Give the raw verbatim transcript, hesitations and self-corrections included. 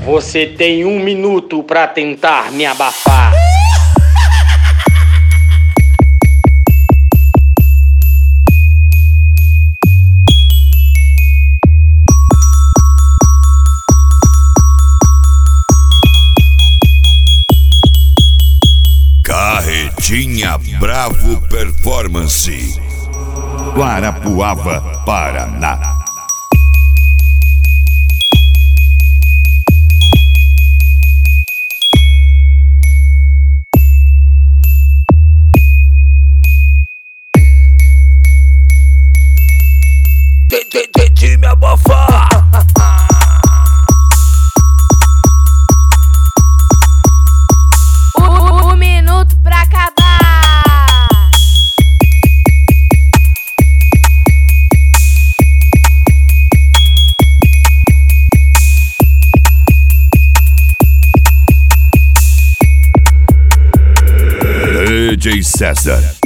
Você tem um minuto pra tentar me abafar. Carretinha Bravo Performance, Guarapuava, Paraná. Tente me abafar. Um minuto pra acabar. D J César.